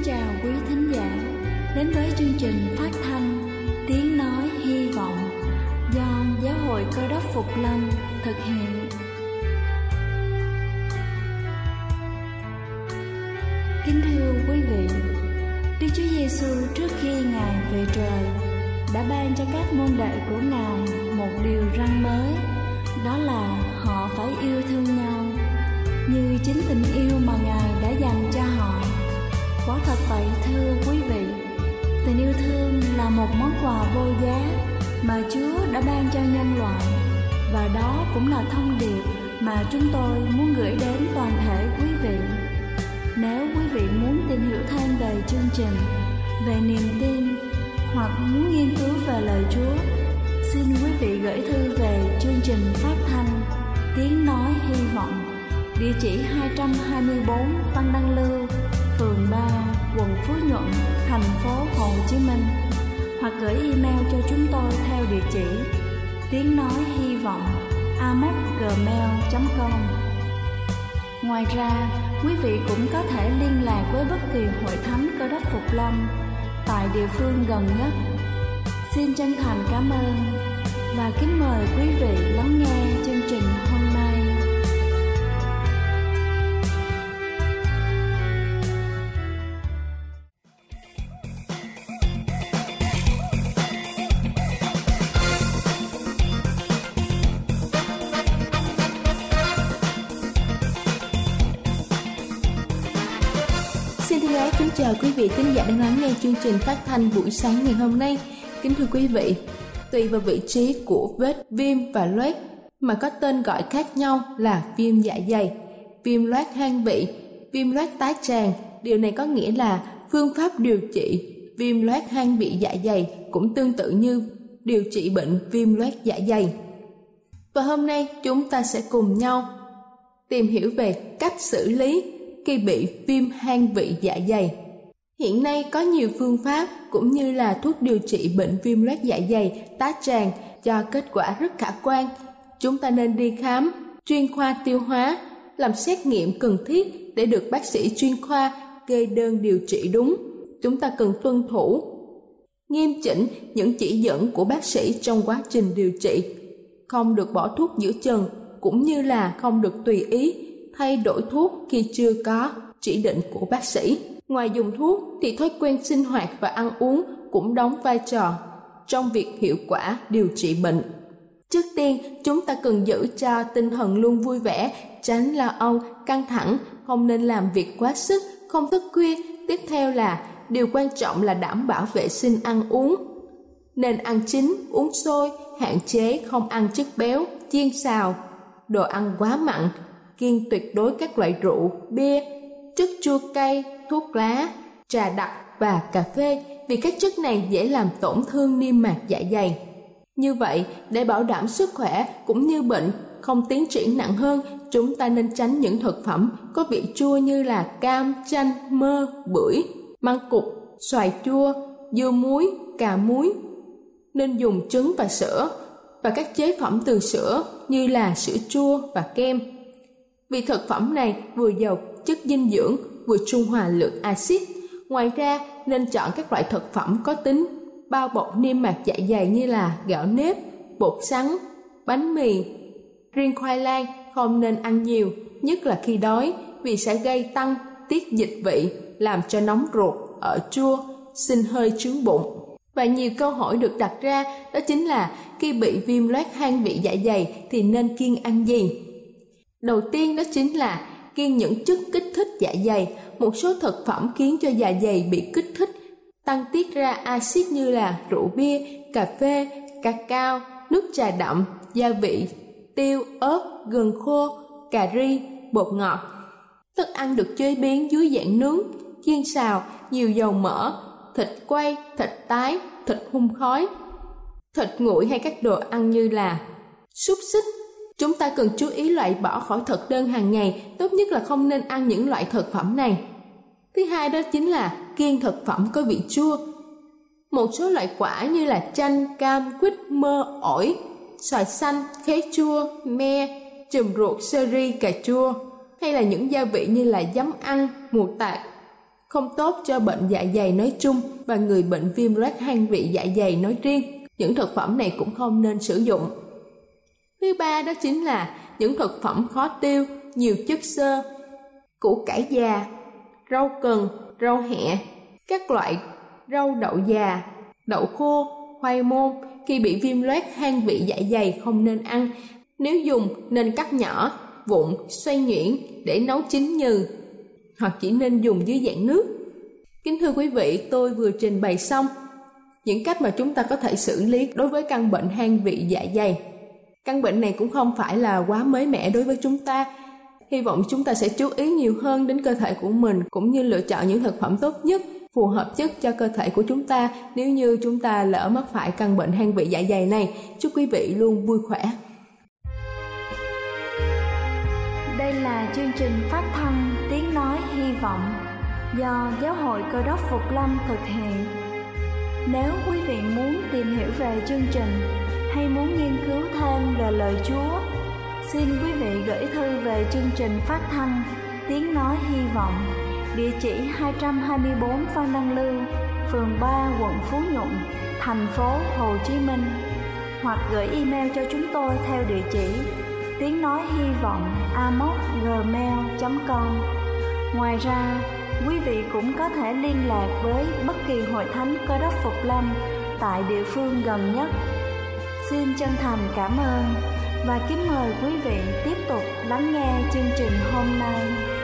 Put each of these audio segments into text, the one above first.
chào quý thính giả đến với chương trình phát thanh Tiếng Nói Hy Vọng do Giáo hội Cơ Đốc Phục Lâm thực hiện. Kính thưa quý vị, Đức Chúa Giêsu trước khi Ngài về trời đã ban cho các môn đệ của Ngài một điều răn mới, đó là họ phải yêu thương nhau như chính tình yêu mà Ngài đã dành cho họ. Quả thật vậy thưa quý vị, tình yêu thương là một món quà vô giá mà Chúa đã ban cho nhân loại, và đó cũng là thông điệp mà chúng tôi muốn gửi đến toàn thể quý vị. Nếu quý vị muốn tìm hiểu thêm về chương trình, về niềm tin hoặc muốn nghiên cứu về lời Chúa, xin quý vị gửi thư về chương trình phát thanh Tiếng Nói Hy Vọng, địa chỉ 224 Văn Đăng Lưu, phường 3, quận Phú Nhuận, thành phố Hồ Chí Minh, hoặc gửi email cho chúng tôi theo địa chỉ tiếng nói hy vọng amos@gmail.com. Ngoài ra, quý vị cũng có thể liên lạc với bất kỳ hội thánh Cơ Đốc Phục Lâm tại địa phương gần nhất. Xin chân thành cảm ơn và kính mời quý vị lắng nghe chương trình hôm nay. Xin thân ái kính chào quý vị thính giả đang lắng nghe chương trình phát thanh buổi sáng ngày hôm nay. Kính thưa quý vị, tùy vào vị trí của vết viêm và loét mà có tên gọi khác nhau là viêm dạ dày, viêm loét hang vị, viêm loét tái tràng. Điều này có nghĩa là phương pháp điều trị viêm loét hang vị dạ dày cũng tương tự như điều trị bệnh viêm loét dạ dày. Và hôm nay chúng ta sẽ cùng nhau tìm hiểu về cách xử lý khi bị viêm hang vị dạ dày. Hiện nay có nhiều phương pháp cũng như là thuốc điều trị bệnh viêm loét dạ dày, tá tràng cho kết quả rất khả quan. Chúng ta nên đi khám chuyên khoa tiêu hóa, làm xét nghiệm cần thiết để được bác sĩ chuyên khoa kê đơn điều trị đúng. Chúng ta cần tuân thủ nghiêm chỉnh những chỉ dẫn của bác sĩ trong quá trình điều trị, không được bỏ thuốc giữa chừng, cũng như là không được tùy ý thay đổi thuốc khi chưa có chỉ định của bác sĩ. Ngoài dùng thuốc thì thói quen sinh hoạt và ăn uống cũng đóng vai trò trong việc hiệu quả điều trị bệnh. Trước tiên, chúng ta cần giữ cho tinh thần luôn vui vẻ, tránh lo âu, căng thẳng, không nên làm việc quá sức, không thức khuya. Tiếp theo là điều quan trọng là đảm bảo vệ sinh ăn uống. Nên ăn chín, uống sôi, hạn chế không ăn chất béo, chiên xào, đồ ăn quá mặn, kiêng tuyệt đối các loại rượu, bia, chất chua cay, thuốc lá, trà đặc và cà phê, vì các chất này dễ làm tổn thương niêm mạc dạ dày. Như vậy, để bảo đảm sức khỏe cũng như bệnh không tiến triển nặng hơn, chúng ta nên tránh những thực phẩm có vị chua như là cam, chanh, mơ, bưởi, măng cụt, xoài chua, dưa muối, cà muối. Nên dùng trứng và sữa và các chế phẩm từ sữa như là sữa chua và kem. Vì thực phẩm này vừa giàu chất dinh dưỡng, vừa trung hòa lượng axit. Ngoài ra, nên chọn các loại thực phẩm có tính bao bọc niêm mạc dạ dày như là gạo nếp, bột sắn, bánh mì. Riêng khoai lang không nên ăn nhiều, nhất là khi đói, vì sẽ gây tăng tiết dịch vị, làm cho nóng ruột, ở chua, sinh hơi chướng bụng. Và nhiều câu hỏi được đặt ra đó chính là khi bị viêm loét hang vị dạ dày thì nên kiêng ăn gì? Đầu tiên đó chính là kiêng những chất kích thích dạ dày. Một số thực phẩm khiến cho dạ dày bị kích thích, tăng tiết ra axit như là rượu bia, cà phê, cacao, nước trà đậm, gia vị, tiêu, ớt, gừng khô, cà ri, bột ngọt. Thức ăn được chế biến dưới dạng nướng, chiên xào, nhiều dầu mỡ, thịt quay, thịt tái, thịt hun khói, thịt nguội hay các đồ ăn như là xúc xích. Chúng ta cần chú ý loại bỏ khỏi thực đơn hàng ngày, tốt nhất là không nên ăn những loại thực phẩm này. Thứ hai đó chính là kiêng thực phẩm có vị chua. Một số loại quả như là chanh, cam, quýt, mơ, ổi, xoài xanh, khế chua, me, chùm ruột, sơ ri, cà chua, hay là những gia vị như là giấm ăn, mù tạt, không tốt cho bệnh dạ dày nói chung và người bệnh viêm loét hang vị dạ dày nói riêng. Những thực phẩm này cũng không nên sử dụng. Thứ ba đó chính là những thực phẩm khó tiêu, nhiều chất xơ, củ cải già, rau cần, rau hẹ, các loại rau đậu già, đậu khô, khoai môn khi bị viêm loét hang vị dạ dày không nên ăn. Nếu dùng nên cắt nhỏ, vụn, xoay nhuyễn để nấu chín nhừ, hoặc chỉ nên dùng dưới dạng nước. Kính thưa quý vị, tôi vừa trình bày xong những cách mà chúng ta có thể xử lý đối với căn bệnh hang vị dạ dày. Căn bệnh này cũng không phải là quá mới mẻ đối với chúng ta. Hy vọng chúng ta sẽ chú ý nhiều hơn đến cơ thể của mình, cũng như lựa chọn những thực phẩm tốt nhất, phù hợp nhất cho cơ thể của chúng ta nếu như chúng ta lỡ mắc phải căn bệnh hang vị dạ dày này. Chúc quý vị luôn vui khỏe. Đây là chương trình phát thanh Tiếng Nói Hy Vọng do Giáo hội Cơ đốc Phục Lâm thực hiện. Nếu quý vị muốn tìm hiểu về chương trình hay muốn nghiên cứu thêm về lời Chúa, xin quý vị gửi thư về chương trình phát thanh Tiếng Nói Hy Vọng, địa chỉ 224 Phan Đăng Lưu, phường 3, quận Phú Nhuận, thành phố Hồ Chí Minh, hoặc gửi email cho chúng tôi theo địa chỉ tiếng nói hy vọng amos@gmail.com. Ngoài ra, quý vị cũng có thể liên lạc với bất kỳ hội thánh Cơ đốc Phục Lâm tại địa phương gần nhất. Xin chân thành cảm ơn và kính mời quý vị tiếp tục lắng nghe chương trình hôm nay.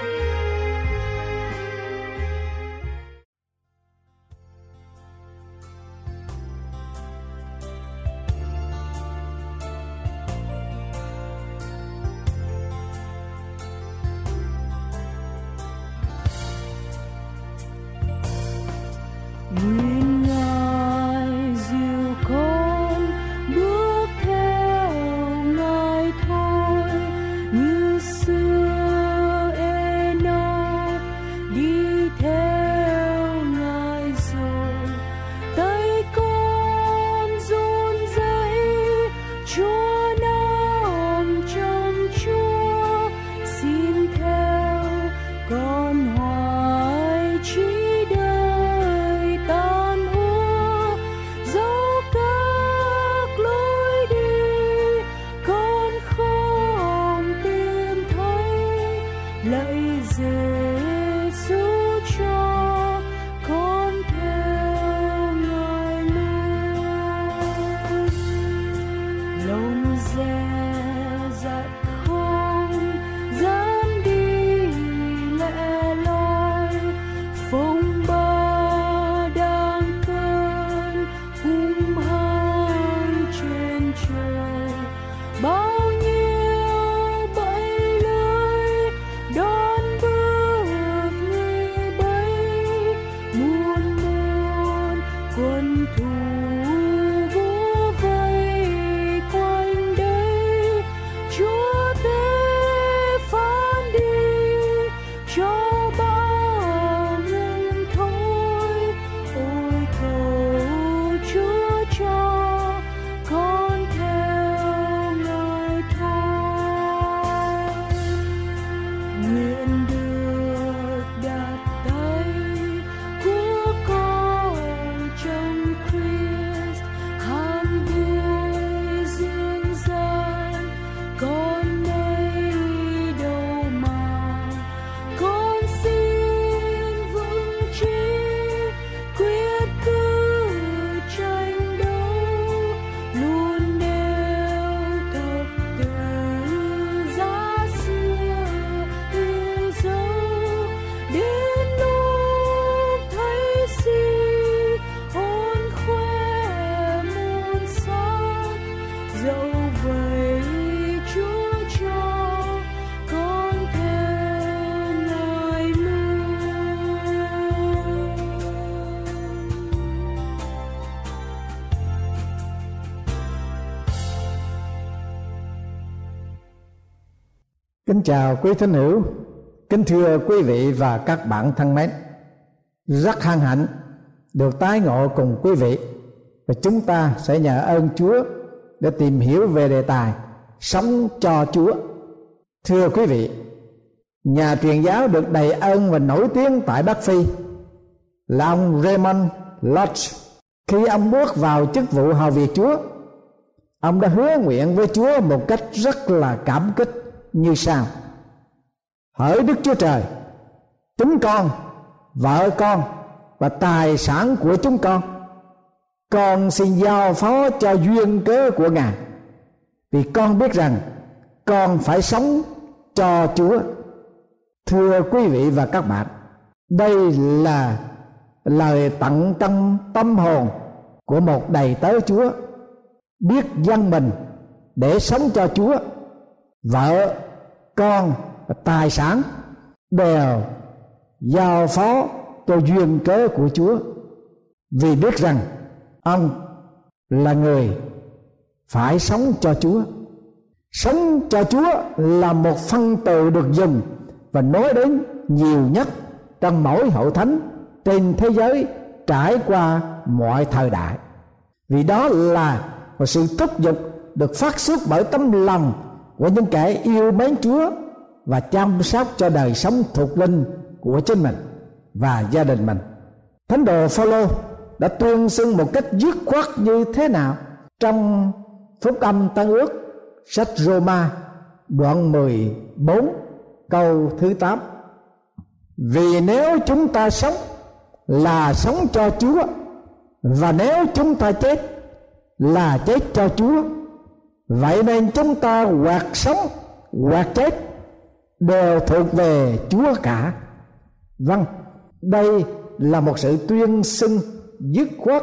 Nguyện Ngài dìu con bước theo Ngài thôi, như xưa Enoch đi theo Ngài rồi. Tay con run rẩy, Chúa nằm trong Chúa, xin theo con hoài chỉ Kính chào quý thính hữu, kính thưa quý vị và các bạn thân mến. Rất hân hạnh được tái ngộ cùng quý vị, và chúng ta sẽ nhờ ơn Chúa để tìm hiểu về đề tài sống cho Chúa. Thưa quý vị, nhà truyền giáo được đầy ơn và nổi tiếng tại Bắc Phi là ông Raymond Lodge. Khi ông bước vào chức vụ hầu việc Chúa, ông đã hứa nguyện với Chúa một cách rất là cảm kích như sau: hỡi Đức Chúa Trời, chúng con, vợ con và tài sản của chúng con xin giao phó cho duyên cớ của Ngài, vì con biết rằng con phải sống cho Chúa. Thưa quý vị và các bạn, đây là lời tận trong tâm hồn của một đầy tớ Chúa, biết dâng mình để sống cho Chúa. Vợ, con và tài sản đều giao phó cho duyên cớ của Chúa, vì biết rằng ông là người phải sống cho Chúa. Sống cho Chúa là một phân từ được dùng và nói đến nhiều nhất trong mỗi hội thánh trên thế giới trải qua mọi thời đại, vì đó là một sự thúc giục được phát xuất bởi tấm lòng của những kẻ yêu mến Chúa và chăm sóc cho đời sống thuộc linh của chính mình và gia đình mình. Thánh đồ Phaolô đã tuyên xưng một cách dứt khoát như thế nào trong Phúc Âm Tân Ước, sách Roma đoạn 14 câu thứ 8: vì nếu chúng ta sống là sống cho Chúa, và nếu chúng ta chết là chết cho Chúa. Vậy nên chúng ta hoặc sống hoặc chết đều thuộc về Chúa cả. Vâng, đây là một sự tuyên xưng dứt khoát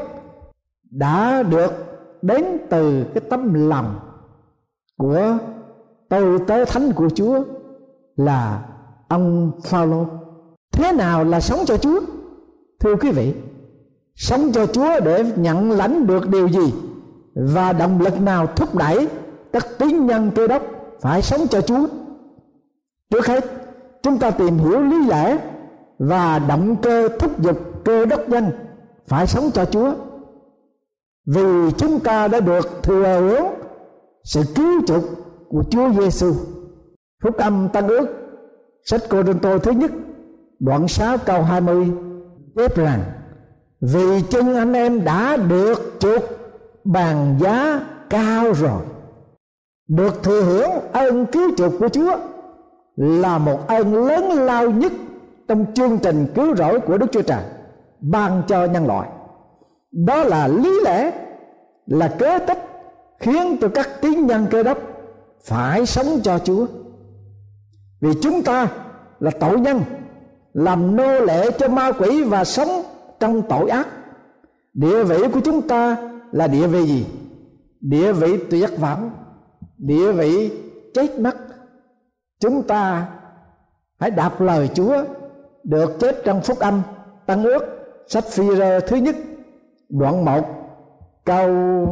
đã được đến từ cái tấm lòng của tôi tớ thánh của Chúa là ông Phaolô. Thế nào là sống cho Chúa? Thưa quý vị, sống cho Chúa để nhận lãnh được điều gì, và động lực nào thúc đẩy các tín nhân Cơ Đốc phải sống cho Chúa? Trước hết, chúng ta tìm hiểu lý lẽ và động cơ thúc giục Cơ Đốc nhân phải sống cho Chúa. Vì chúng ta đã được thừa hưởng sự cứu chuộc của Chúa Giêsu. Phúc Âm Tân Ước, sách Cô-rinh-tô thứ nhất đoạn 6 câu 20 chép rằng: vì chân anh em đã được chuộc bằng giá cao rồi. Được thừa hưởng ơn cứu chuộc của Chúa là một ơn lớn lao nhất trong chương trình cứu rỗi của Đức Chúa Trời ban cho nhân loại. Đó là lý lẽ, là kế tích khiến cho các tín nhân Cơ Đốc phải sống cho Chúa. Vì chúng ta là tội nhân, làm nô lệ cho ma quỷ và sống trong tội ác. Địa vị của chúng ta là địa vị gì? Địa vị tuyệt vọng, địa vị chết mất. Chúng ta hãy đọc lời Chúa được chép trong Phúc Âm Tân Ước, sách Phi-rơ thứ nhất đoạn 1 câu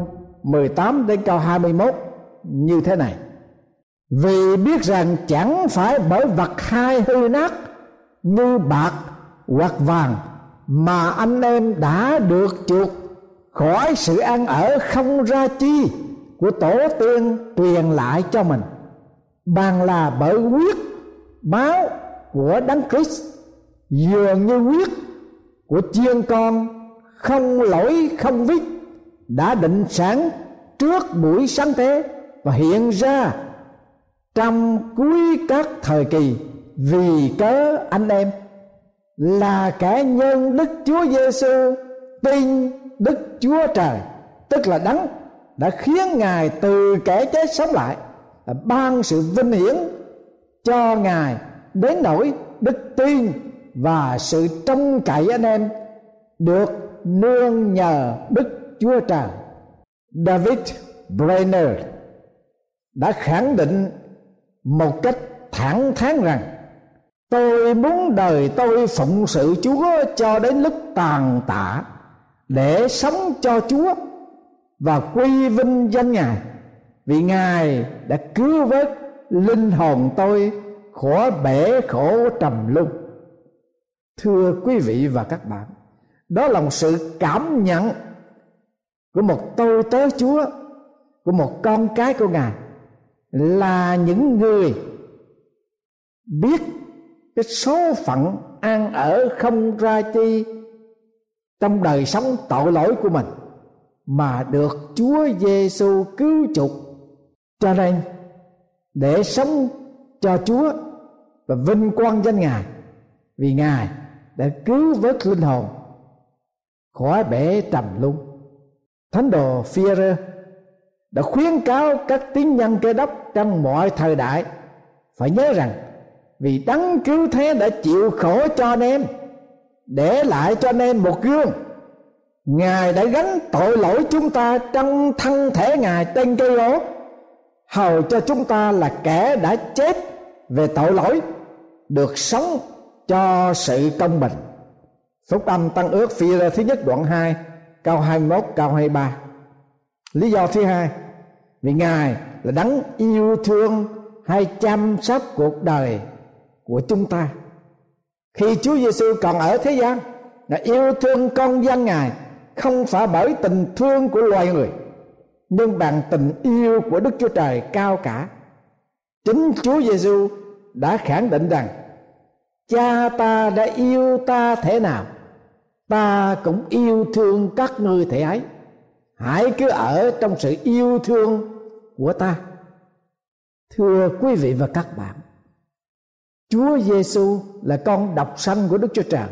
18 đến câu 21 như thế này: vì biết rằng chẳng phải bởi vật hai hư nát như bạc hoặc vàng mà anh em đã được chuộc khỏi sự ăn ở không ra chi của tổ tiên truyền lại cho mình, bằng là bởi huyết máu của Đấng Christ, dường như huyết của chiên con không lỗi không vết, đã định sẵn trước buổi sáng thế và hiện ra trong cuối các thời kỳ, vì cớ anh em là kẻ nhân Đức Chúa Giêsu tin Đức Chúa Trời, tức là Đấng đã khiến Ngài từ kẻ chết sống lại, ban sự vinh hiển cho Ngài đến nỗi đức tin và sự trông cậy anh em được nương nhờ Đức Chúa Trời. David Brainerd đã khẳng định một cách thẳng thắn rằng: tôi muốn đời tôi phụng sự Chúa cho đến lúc tàn tạ, để sống cho Chúa và quy vinh danh Ngài, vì Ngài đã cứu vớt linh hồn tôi khỏi bể khổ trầm luân. Thưa quý vị và các bạn, đó là một sự cảm nhận của một tôi tớ Chúa, của một con cái của Ngài, là những người biết cái số phận ăn ở không ra chi trong đời sống tội lỗi của mình mà được Chúa Giêsu cứu chuộc. Cho nên để sống cho Chúa và vinh quang danh Ngài, vì Ngài đã cứu vớt linh hồn khỏi bể trầm luân. Thánh đồ Phi-e-rơ đã khuyến cáo các tín nhân Cơ Đốc trong mọi thời đại phải nhớ rằng vì Đấng cứu thế đã chịu khổ cho anh em, để lại cho anh em một gương. Ngài đã gánh tội lỗi chúng ta trong thân thể Ngài trên cây gỗ, hầu cho chúng ta là kẻ đã chết về tội lỗi được sống cho sự công bình. Phúc âm Tân Ước Phi-e-rơ thứ nhất đoạn 2 câu 21 câu 23. Lý do thứ hai, vì Ngài là Đấng yêu thương hay chăm sóc cuộc đời của chúng ta. Khi Chúa Giêsu còn ở thế gian, Ngài yêu thương con dân Ngài không phải bởi tình thương của loài người, nhưng bằng tình yêu của Đức Chúa Trời cao cả. Chính Chúa Giêsu đã khẳng định rằng Cha ta đã yêu ta thế nào, ta cũng yêu thương các ngươi thế ấy. Hãy cứ ở trong sự yêu thương của ta. Thưa quý vị và các bạn, Chúa Giêsu là con độc sanh của Đức Chúa Trời,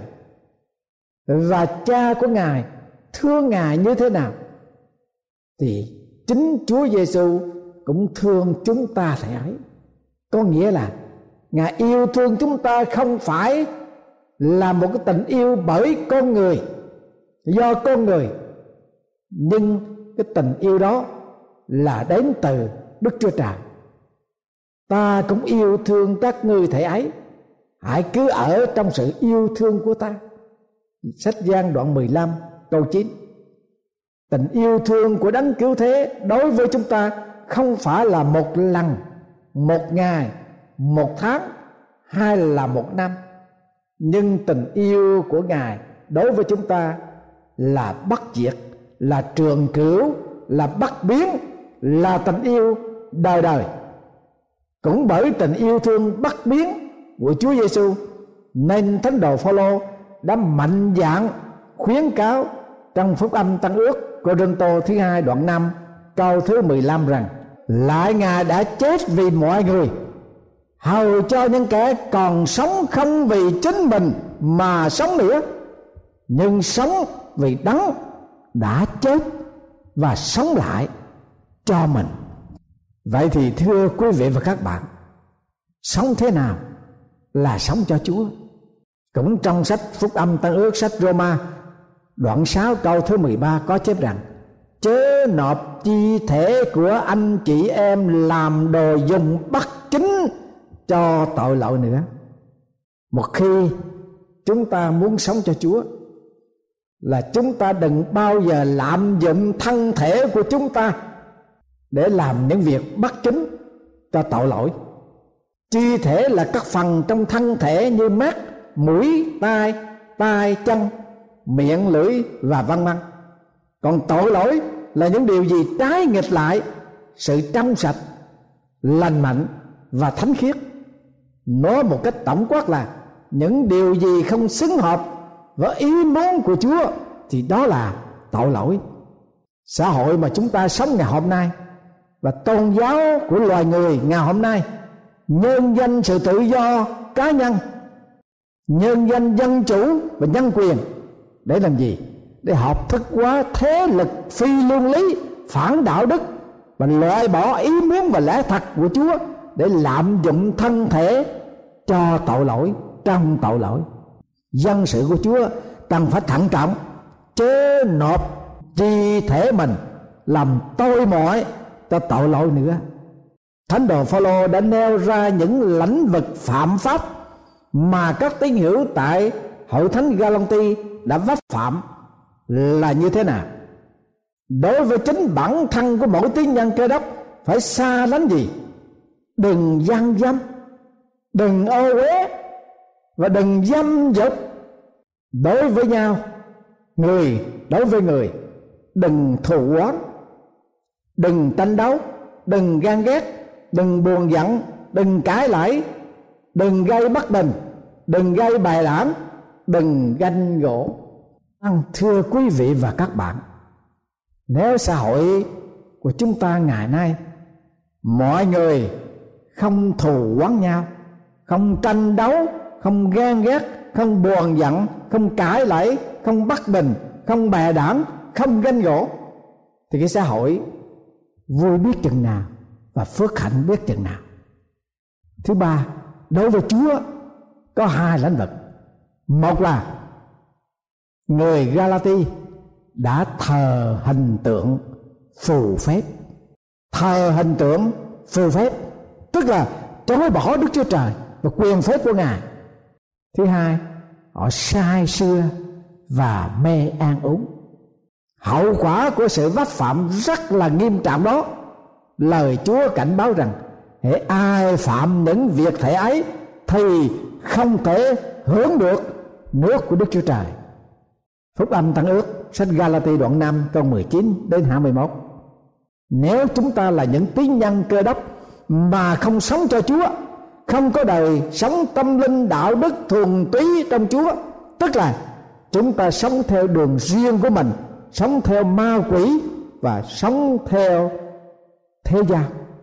và Cha của Ngài thương Ngài như thế nào thì chính Chúa Giêsu cũng thương chúng ta thế ấy. Có nghĩa là Ngài yêu thương chúng ta không phải là một cái tình yêu bởi con người, do con người, nhưng cái tình yêu đó là đến từ Đức Chúa Trời. Ta cũng yêu thương các ngươi thể ấy, hãy cứ ở trong sự yêu thương của ta. Sách Giăng đoạn 15 câu 9. Tình yêu thương của Đấng cứu thế đối với chúng ta không phải là một lần, một ngày, một tháng hay là một năm, nhưng tình yêu của Ngài đối với chúng ta là bất diệt, là trường cửu, là bất biến, là tình yêu đời đời. Cũng bởi tình yêu thương bất biến của Chúa Giêsu nên thánh đồ Phao-lô đã mạnh dạn khuyến cáo trong Phúc âm Tân Ước Cô-rinh-tô thứ 2 đoạn 5 câu thứ 15 rằng: lại Ngài đã chết vì mọi người, hầu cho những kẻ còn sống không vì chính mình mà sống nữa, nhưng sống vì Đấng đã chết và sống lại cho mình. Vậy thì thưa quý vị và các bạn, sống thế nào là sống cho Chúa? Cũng trong sách Phúc âm Tân Ước, sách Roma đoạn 6 câu thứ 13 có chép rằng: chớ nộp chi thể của anh chị em làm đồ dùng bất chính cho tội lỗi nữa. Một khi chúng ta muốn sống cho Chúa là chúng ta đừng bao giờ lạm dụng thân thể của chúng ta để làm những việc bất chính cho tội lỗi. Chi thể là các phần trong thân thể như mắt, mũi, tai, tay, chân, miệng, lưỡi và vân vân. Còn tội lỗi là những điều gì trái nghịch lại sự trong sạch, lành mạnh và thánh khiết. Nói một cách tổng quát là những điều gì không xứng hợp với ý muốn của Chúa thì đó là tội lỗi. Xã hội mà chúng ta sống ngày hôm nay và tôn giáo của loài người ngày hôm nay nhân danh sự tự do cá nhân, nhân danh dân chủ và nhân quyền để làm gì? Để hợp thức hóa thế lực phi luân lý, phản đạo đức và loại bỏ ý muốn và lẽ thật của Chúa để lạm dụng thân thể cho tội lỗi trong tội lỗi. Dân sự của Chúa cần phải thận trọng, chớ nộp chi thể mình làm tôi mọi cho tội lỗi nữa. Thánh đồ Phao-lô đã nêu ra những lĩnh vực phạm pháp mà các tín hữu tại hội thánh Ga-lông-ti đã vấp phạm là như thế nào. Đối với chính bản thân của mỗi tín nhân Cơ Đốc phải xa lánh gì? Đừng gian dâm, đừng ô uế và đừng dâm dục. Đối với nhau, người đối với người, đừng thù oán, đừng tranh đấu, đừng ganh ghét, đừng buồn giận, đừng cãi lãi, đừng gây bất bình, đừng gây bài lãm, đừng ganh gổ. Thưa quý vị và các bạn, nếu xã hội của chúng ta ngày nay mọi người không thù oán nhau, không tranh đấu, không ghen ghét, không buồn giận, không cãi lẫy, không bất bình, không bè đảng, không ganh gỗ, thì cái xã hội vui biết chừng nào và phước hạnh biết chừng nào. Thứ ba, đối với Chúa có hai lĩnh vực. Một là người Galati đã thờ hình tượng phù phép. Thờ hình tượng phù phép tức là chối bỏ Đức Chúa Trời và quyền phép của Ngài. Thứ hai, họ say sưa và mê ăn uống. Hậu quả của sự vấp phạm rất là nghiêm trọng đó. Lời Chúa cảnh báo rằng hễ ai phạm những việc thể ấy thì không thể hưởng được nước của Đức Chúa Trời. Phúc âm Tân Ước sách Galati đoạn 5 câu 19 đến 21. Nếu chúng ta là những tín nhân Cơ Đốc mà không sống cho Chúa, không có đời sống tâm linh đạo đức thuần túy trong Chúa, tức là chúng ta sống theo đường riêng của mình, sống theo ma quỷ và sống theo thế gian.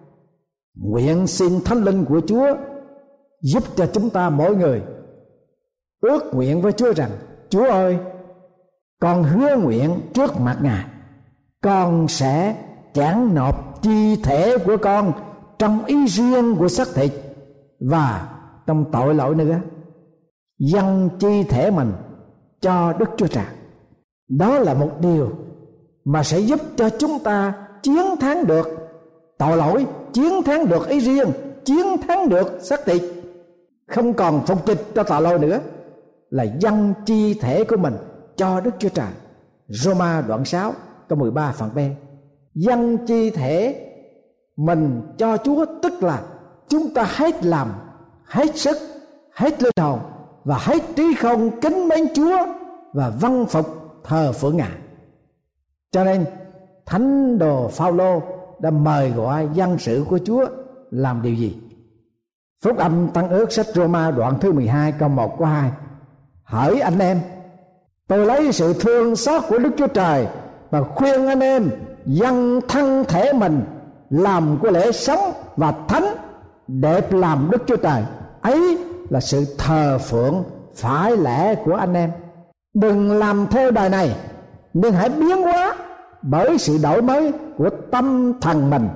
Nguyện xin Thánh Linh của Chúa giúp cho chúng ta mỗi người ước nguyện với Chúa rằng: Chúa ơi, con hứa nguyện trước mặt Ngài, con sẽ chẳng nộp chi thể của con trong ý riêng của xác thịt và trong tội lỗi nữa, dâng chi thể mình cho Đức Chúa Trời. Đó là một điều mà sẽ giúp cho chúng ta chiến thắng được tội lỗi, chiến thắng được ý riêng, chiến thắng được xác thịt, không còn phục dịch cho tội lỗi nữa, là dâng chi thể của mình cho Đức Chúa Trời. Roma đoạn 6 câu 13 phần B. Dâng chi thể mình cho Chúa tức là chúng ta hết làm, hết sức, hết linh hồn và hết trí không kính mến Chúa và vâng phục thờ phượng Ngài. Cho nên Thánh đồ Phao-lô đã mời gọi dân sự của Chúa làm điều gì? Phúc âm Tân Ước sách Roma đoạn thứ 12 câu 1 câu 2: Hỡi anh em, tôi lấy sự thương xót của Đức Chúa Trời và khuyên anh em dâng thân thể mình làm của lễ sống và thánh, đẹp làm Đức Chúa Trời. Ấy là sự thờ phượng phải lẽ của anh em. Đừng làm theo đời này, nhưng hãy biến hóa bởi sự đổi mới của tâm thần mình,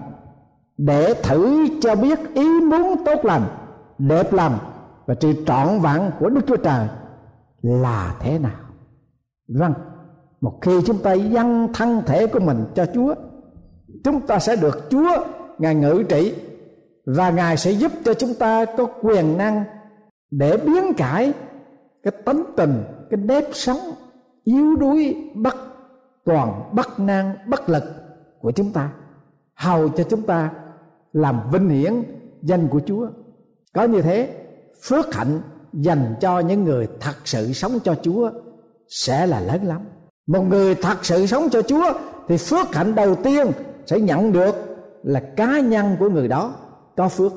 để thử cho biết ý muốn tốt lành, đẹp lòng và sự trọn vẹn của Đức Chúa Trời là thế nào. Vâng, một khi chúng ta dâng thân thể của mình cho Chúa, chúng ta sẽ được Chúa Ngài ngự trị, và Ngài sẽ giúp cho chúng ta có quyền năng để biến cải cái tánh tình, cái nếp sống yếu đuối, bất toàn, bất năng, bất lực của chúng ta, hầu cho chúng ta làm vinh hiển danh của Chúa. Có như thế, phước hạnh dành cho những người thật sự sống cho Chúa sẽ là lớn lắm. Một người thật sự sống cho Chúa thì phước hạnh đầu tiên sẽ nhận được là cá nhân của người đó có phước.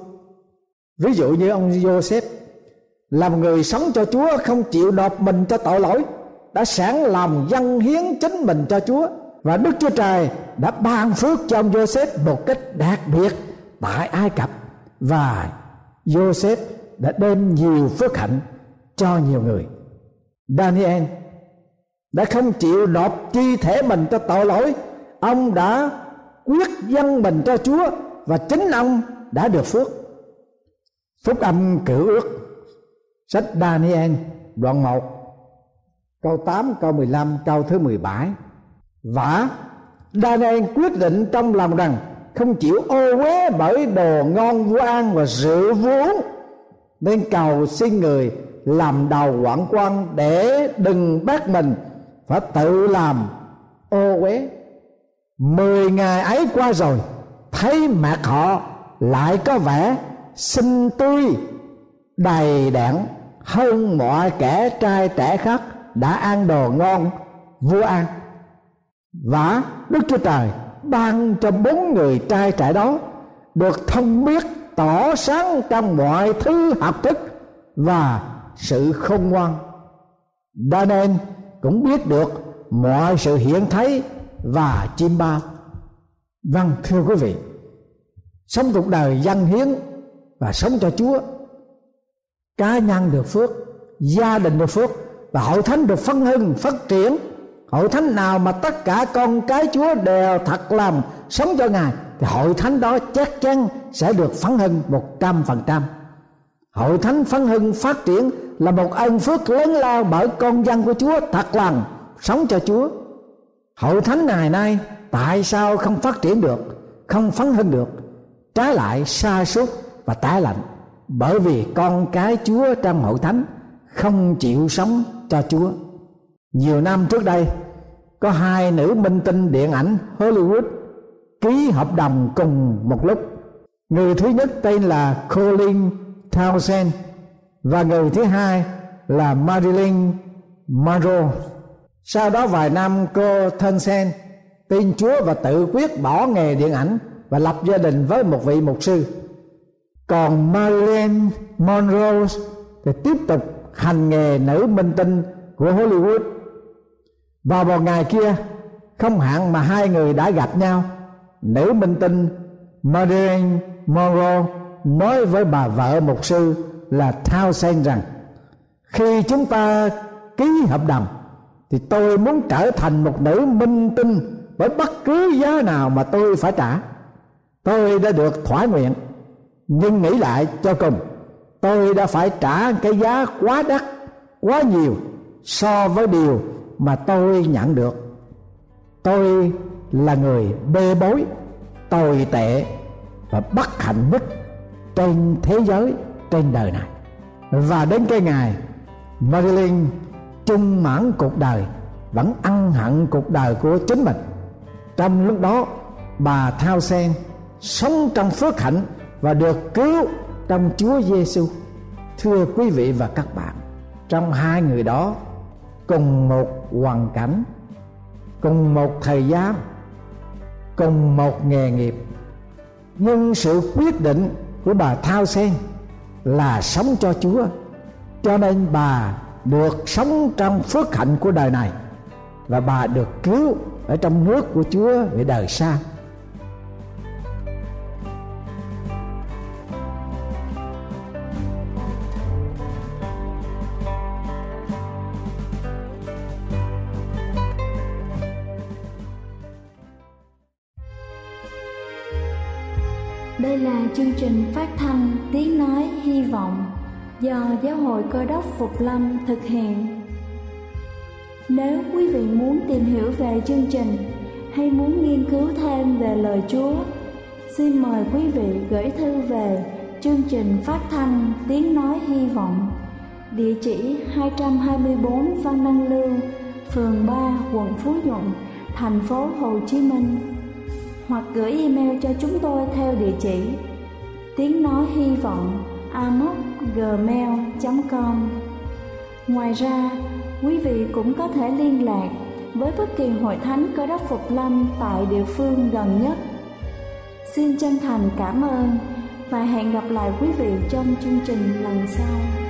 Ví dụ như ông Joseph là một người sống cho Chúa, không chịu nộp mình cho tội lỗi, đã sẵn lòng dâng hiến chính mình cho Chúa, và Đức Chúa Trời đã ban phước cho ông Joseph một cách đặc biệt tại Ai Cập, và Joseph đã đem nhiều phước hạnh cho nhiều người. Daniel đã không chịu nộp chi thể mình cho tội lỗi, ông đã quyết dâng mình cho Chúa và chính ông đã được phước. Phúc âm Cựu Ước sách Daniel đoạn 1 câu 8, câu 15, câu thứ 17: Và Daniel quyết định trong lòng rằng không chịu ô uế bởi đồ ngon vua ăn và rượu vua uống, nên cầu xin người làm đầu quản quan để đừng bắt mình phải tự làm ô uế. 10 ngày ấy qua rồi, thấy mặt họ lại có vẻ xinh tươi đầy đặn hơn mọi kẻ trai trẻ khác đã ăn đồ ngon vua ăn. Và Đức Chúa Trời ban cho 4 người trai trẻ đó được thông biết tỏ sáng trong mọi thứ học thức và sự khôn ngoan. Daniel cũng biết được mọi sự hiện thấy và chiêm bao. Vâng, thưa quý vị, sống cuộc đời dâng hiến và sống cho Chúa, cá nhân được phước, gia đình được phước, và hội thánh được phân hưng phát triển. Hội thánh nào mà tất cả con cái Chúa đều thật lòng sống cho Ngài thì hội thánh đó chắc chắn sẽ được phấn hưng 100%. Hội thánh phấn hưng phát triển là một ân phước lớn lao bởi con dân của Chúa thật lòng sống cho Chúa. Hội thánh ngày nay tại sao không phát triển được, không phấn hưng được, trái lại sa sút và tái lạnh? Bởi vì con cái Chúa trong hội thánh không chịu sống cho Chúa. Nhiều năm trước đây, có hai nữ minh tinh điện ảnh Hollywood ký hợp đồng cùng một lúc. Người thứ nhất tên là Colleen Townsend và người thứ hai là Marilyn Monroe. Sau đó vài năm, cô Townsend tin Chúa và tự quyết bỏ nghề điện ảnh và lập gia đình với một vị mục sư. Còn Marilyn Monroe thì tiếp tục hành nghề nữ minh tinh của Hollywood. Vào một ngày kia, không hạn mà hai người đã gặp nhau. Nữ minh tinh Marilyn Monroe nói với bà vợ mục sư là Townsend rằng: khi chúng ta ký hợp đồng thì tôi muốn trở thành một nữ minh tinh với bất cứ giá nào mà tôi phải trả. Tôi đã được thỏa nguyện, nhưng nghĩ lại cho cùng, tôi đã phải trả cái giá quá đắt, quá nhiều so với điều mà tôi nhận được. Tôi là người bê bối, tồi tệ và bất hạnh nhất trên thế giới, trên đời này. Và đến cái ngày Marilyn chung mãn cuộc đời vẫn ân hận cuộc đời của chính mình. Trong lúc đó, bà Townsend sống trong phước hạnh và được cứu trong Chúa Giêsu. Thưa quý vị và các bạn, trong hai người đó cùng một hoàn cảnh, cùng một thời gian, cùng một nghề nghiệp, nhưng sự quyết định của bà Townsend là sống cho Chúa, cho nên bà được sống trong phước hạnh của đời này và bà được cứu ở trong nước của Chúa về đời sau. Đây là chương trình phát thanh Tiếng Nói Hy Vọng do Giáo hội Cơ đốc Phục Lâm thực hiện. Nếu quý vị muốn tìm hiểu về chương trình hay muốn nghiên cứu thêm về lời Chúa, xin mời quý vị gửi thư về chương trình phát thanh Tiếng Nói Hy Vọng, địa chỉ 224 Văn Đăng Lưu, phường 3, quận Phú Nhuận, thành phố Hồ Chí Minh, hoặc gửi email cho chúng tôi theo địa chỉ tiếng nói hy vọng amos@gmail.com. Ngoài ra, quý vị cũng có thể liên lạc với bất kỳ hội thánh Cơ đốc Phục Lâm tại địa phương gần nhất. Xin chân thành cảm ơn và hẹn gặp lại quý vị trong chương trình lần sau.